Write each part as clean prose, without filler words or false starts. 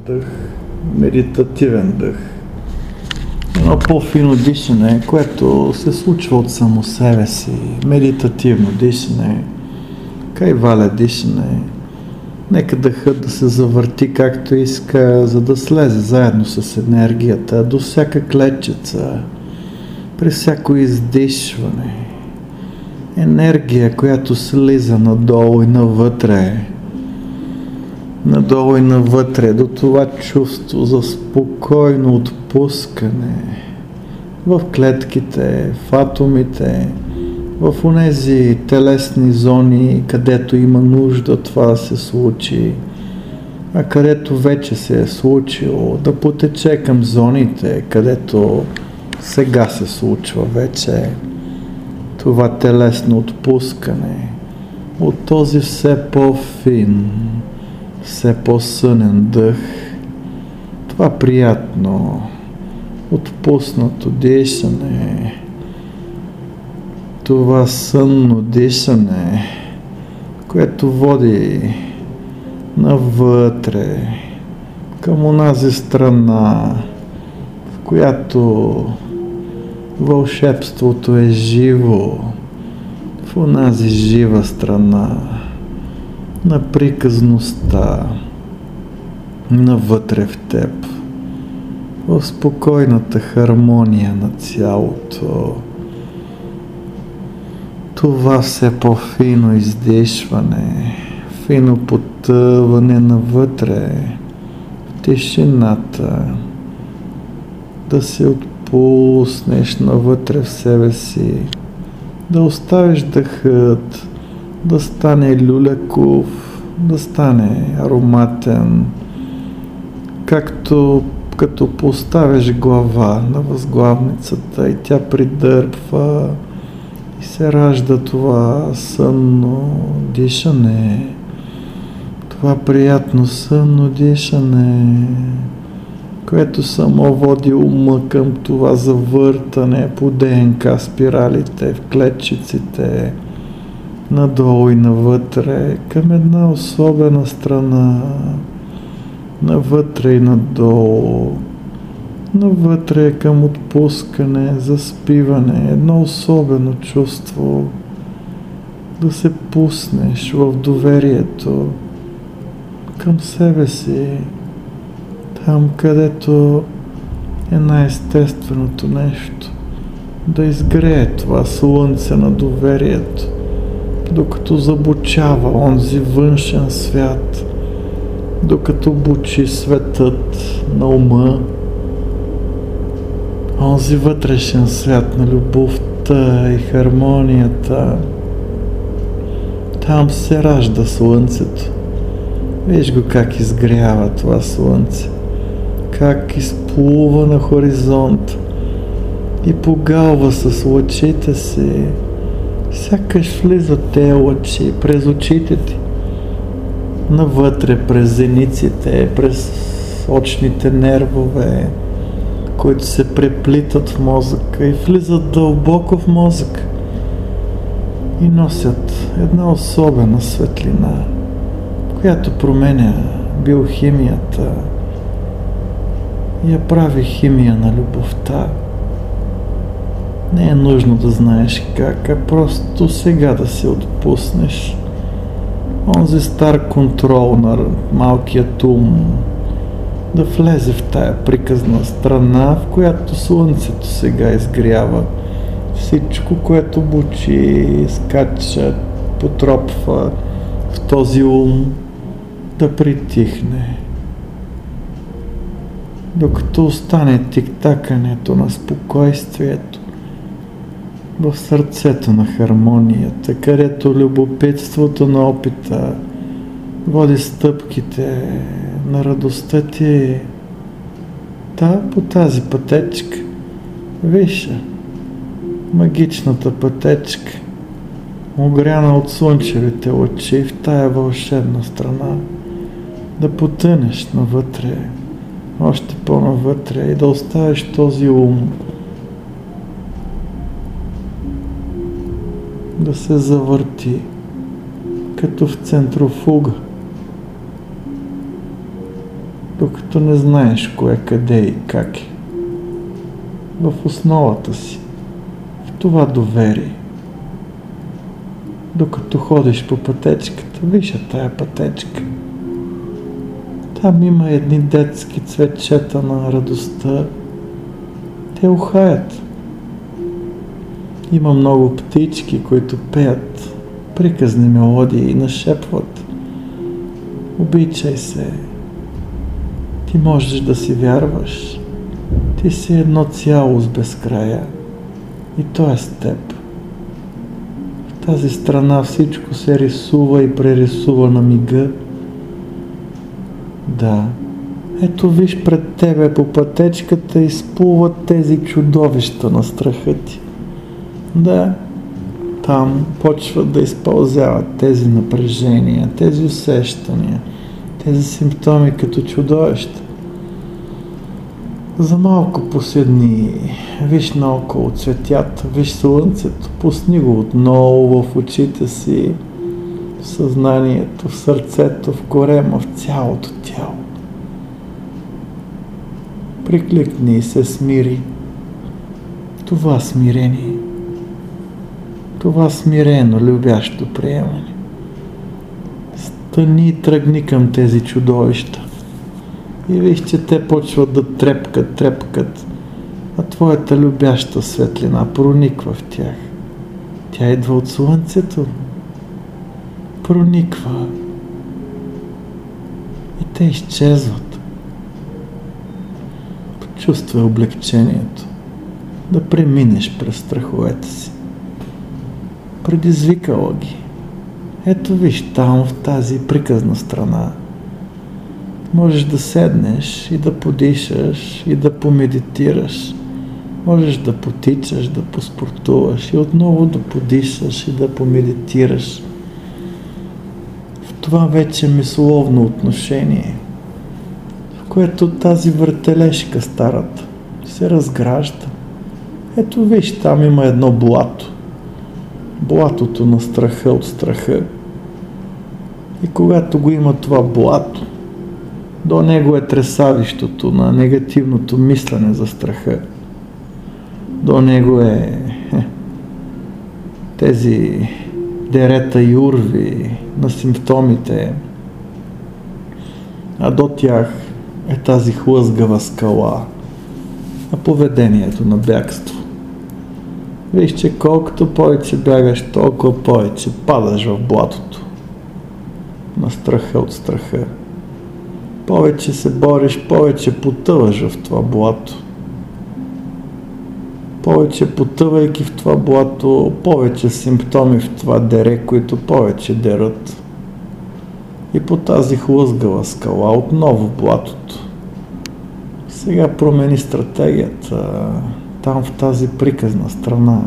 дъх, медитативен дъх. Едно по-фино дишане, което се случва от само себе си. Медитативно дишане, кайваля дишане. Нека дъхът да се завърти както иска, за да слезе заедно с енергията до всяка клетчица, при всяко издишване. Енергия, която слиза надолу и навътре. Надолу и навътре до това чувство за спокойно отпускане в клетките, в атомите, в онези телесни зони, където има нужда това да се случи, а където вече се е случило, да потече към зоните, където сега се случва вече това телесно отпускане от този все по-фин, все по-сънен дъх, това приятно отпуснато дишане, това сънно дишане, което води навътре, към онази страна, в която вълшебството е живо, в онази жива страна на приказността, навътре в теб, в спокойната хармония на цялото. Това все по-фино издишване, фино потъване навътре, в тишината, да се отпуснеш навътре в себе си, да оставиш дъхът да стане люлеков, да стане ароматен, както като поставяш глава на възглавницата и тя придърпва и се ражда това сънно дишане, това приятно сънно дишане, което само води ума към това завъртане по ДНК спиралите в клетчиците, надолу и навътре, към една особена страна, навътре и надолу, навътре към отпускане, заспиване, едно особено чувство, да се пуснеш в доверието към себе си, там където е най-естественото нещо, да изгрее това слънце на доверието, докато забучава онзи външен свят, докато бучи светът на ума, онзи вътрешен свят на любовта и хармонията. Там се ражда слънцето. Виж го как изгрява това слънце, как изплува на хоризонт и погалва с лъчите си. Сякаш влизат тези лъчи през очите ти, навътре през зениците, през очните нервове, които се преплитат в мозъка и влизат дълбоко в мозъка и носят една особена светлина, която променя биохимията и я прави химия на любовта. Не е нужно да знаеш как, а просто сега да се отпуснеш онзи стар контрол на малкият ум, да влезе в тая приказна страна, в която слънцето сега изгрява. Всичко, което бучи, скача, потропва в този ум, да притихне, докато остане тиктакането на спокойствието в сърцето на хармонията, където любопитството на опита води стъпките на радостта ти. По тази пътечка, виж, магичната пътечка, огряна от слънчевите лъчи в тая вълшебна страна, да потънеш навътре, още по-навътре и да оставиш този ум да се завърти като в центрофуга, докато не знаеш кое, къде и как е. В основата си, в това доверие. Докато ходиш по пътечката, виж тая пътечка. Там има едни детски цветчета на радостта. Те ухаят. Има много птички, които пеят приказни мелодии и нашепват. Обичай се. Ти можеш да си вярваш. Ти си едно цяло с безкрая. И то е с теб. В тази страна всичко се рисува и прерисува на мига. Да. Ето виж пред тебе по пътечката изплуват тези чудовища на страха ти. Да. Там почват да изпълзяват тези напрежения, тези усещания, тези симптоми като чудовища. За малко поседни, виж наоколо цветята, виж слънцето, пусни го отново в очите си, в съзнанието, в сърцето, в корема, в цялото тяло. Прикликни и се смири. Това смирение. Това смирено, любящо приемане. Стани и тръгни към тези чудовища. И виж, че те почват да трепкат, а твоята любяща светлина прониква в тях. Тя идва от слънцето. Прониква. И те изчезват. Почувствай облегчението. Да преминеш през страховете си. Предизвикала ги. Ето виж там в тази приказна страна. Можеш да седнеш и да подишаш и да помедитираш. Можеш да потичаш, да поспортуваш и отново да подишаш и да помедитираш. В това вече мисловно отношение, в което тази въртележка старата се разгражда. Ето виж, там има едно блато. Блатото на страха от страха. И когато го има това блато, до него е тресавището на негативното мислене за страха. До него е тези дерета и урви на симптомите. А до тях е тази хлъзгава скала на поведението на бягство. Виж, че колкото повече бягаш, толкова повече падаш в блатото на страха от страха. Повече се бориш, повече потъваш в това блато. Повече потъвайки в това блато, повече симптоми в това дере, които повече дерат. И по тази хлъзгава скала отново в блатото. Сега промени стратегията. Там в тази приказна страна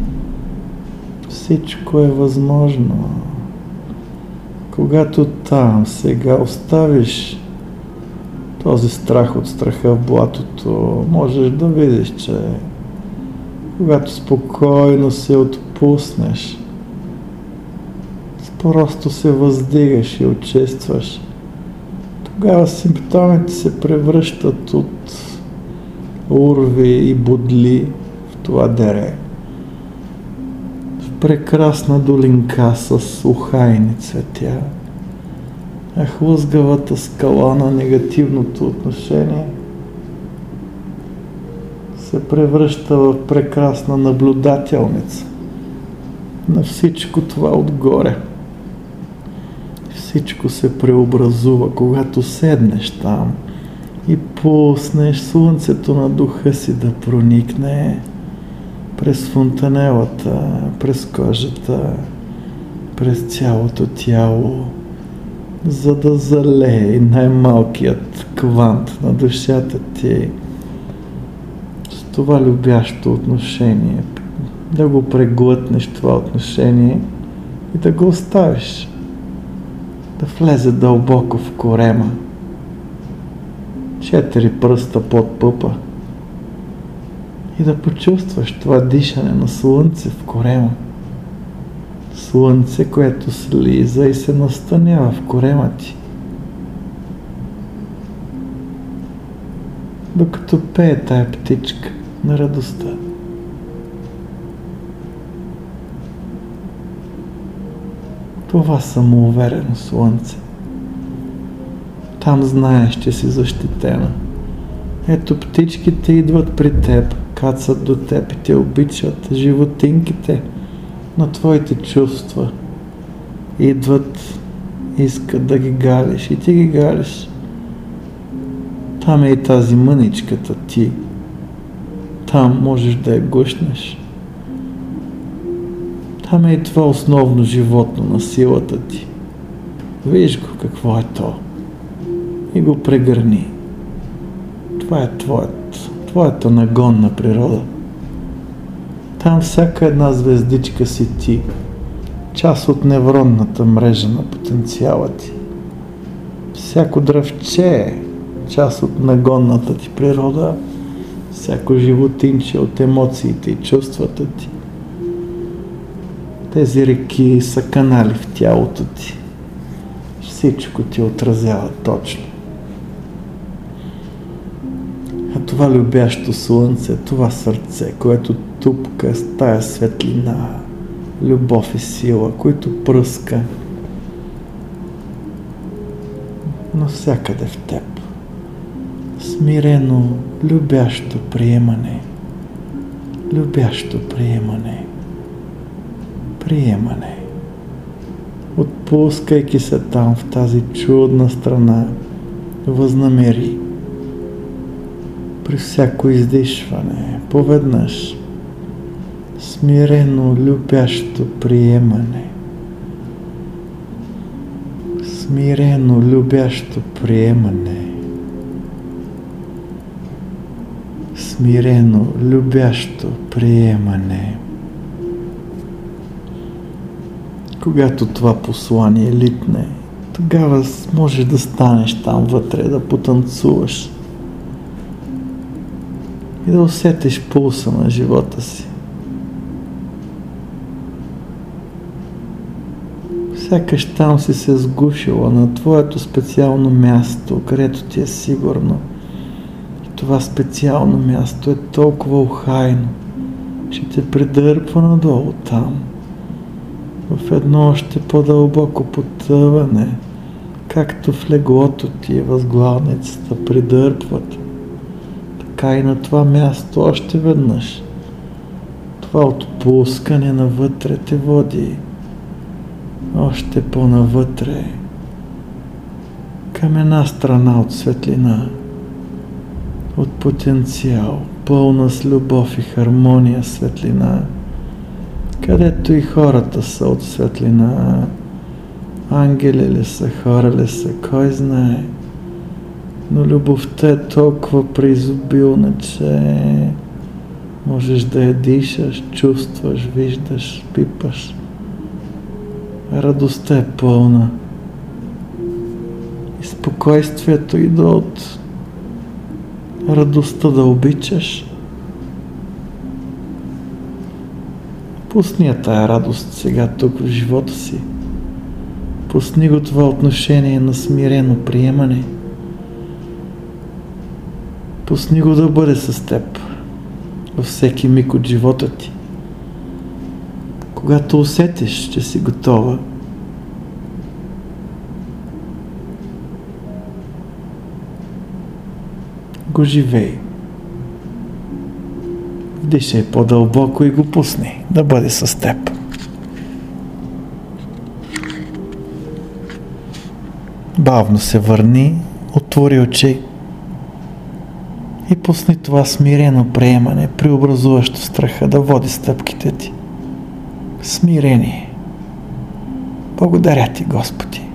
всичко е възможно. Когато там сега оставиш този страх от страха в блатото, можеш да видиш, че когато спокойно се отпуснеш, просто се въздигаш и очистваш, тогава симптомите се превръщат от урви и бодли в това дере. В прекрасна долинка с ухайни цветя. А хлъзгавата скала на негативното отношение се превръща в прекрасна наблюдателница на всичко това отгоре. Всичко се преобразува, когато седнеш там и пуснеш слънцето на духа си да проникне през фонтанелата, през кожата, през цялото тяло, за да залее най-малкият квант на душата ти с това любящо отношение, да го преглътнеш това отношение и да го оставиш да влезе дълбоко в корема. 4 пръста под пъпа и да почувстваш това дишане на слънце в корема. Слънце, което слиза и се настанява в корема ти. докато пее тая птичка на радостта. Това самоуверено слънце. Там знаеш, че си защитена. Ето птичките идват при теб, кацат до теб и те обичат. Животинките на твоите чувства идват, искат да ги галиш и ти ги галиш. Там е и тази мъничката ти. Там можеш да я гушнеш. Там е и това основно животно на силата ти. Виж го какво е то. И го прегърни. Това е твоята нагонна природа. Там всяка една звездичка си ти. Част от невронната мрежа на потенциала ти. Всяко дръвче е част от нагонната ти природа. Всяко животинче от емоциите и чувствата ти. Тези реки са канали в тялото ти. Всичко ти отразява точно. А това любящо слънце, това сърце, което тупка с тая светлина, любов и сила, които пръска навсякъде в теб. Смирено, любящо приемане. Любящо приемане. Приемане. Отпускайки се там в тази чудна страна, възнамери при всяко издишване, поведнъж, смирено, любящо приемане. Смирено, любящо приемане. Смирено, любящо приемане. Когато това послание литне, тогава можеш да станеш там вътре, да потанцуваш и да усетиш пулса на живота си. Сякаш там си се сгушила на твоето специално място, където ти е сигурно. И това специално място е толкова ухайно, че те придърпва надолу там, в едно още по-дълбоко потъване, както в леглото ти и възглавницата придърпват. Така и на това място още веднъж. Това отпускане навътре те води още по-навътре към една страна от светлина, от потенциал, пълна с любов и хармония светлина, където и хората са от светлина. Ангели ли са, хора ли са, кой знае. Но любовта е толкова преизобилна, че можеш да я дишаш, чувстваш, виждаш, пипаш. Радостта е пълна. И спокойствието идва от радостта да обичаш. Пусни я тая радост сега тук в живота си. Пусни го това отношение на смирено приемане. Пусни го да бъде с теб във всеки миг от живота ти. Когато усетиш, че си готова, го живей. Вдишай по-дълбоко и го пусни да бъде с теб. Бавно се върни, отвори очи и пусни това смирено приемане, преобразуващо страха да води стъпките ти. Смирение. Благодаря ти, Господи.